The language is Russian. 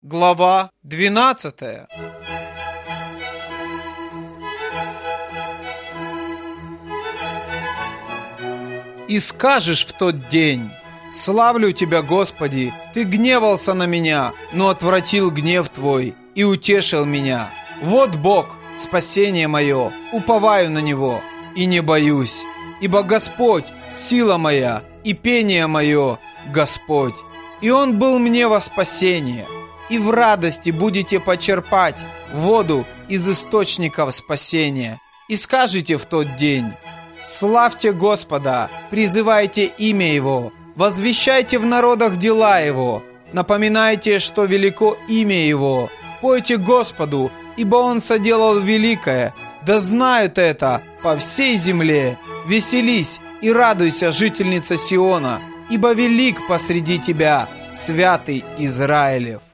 Глава 12. И скажешь в тот день: «Славлю Тебя, Господи, Ты гневался на меня, но отвратил гнев Твой и утешил меня. Вот Бог, спасение мое, уповаю на Него и не боюсь, ибо Господь – сила моя и пение мое, Господь, и Он был мне во спасение. И в радости будете почерпать воду из источников спасения. И скажете в тот день: славьте Господа, призывайте имя Его, возвещайте в народах дела Его, напоминайте, что велико имя Его, пойте Господу, ибо Он соделал великое, да знают это по всей земле. Веселись и радуйся, жительница Сиона, ибо велик посреди тебя святый Израилев».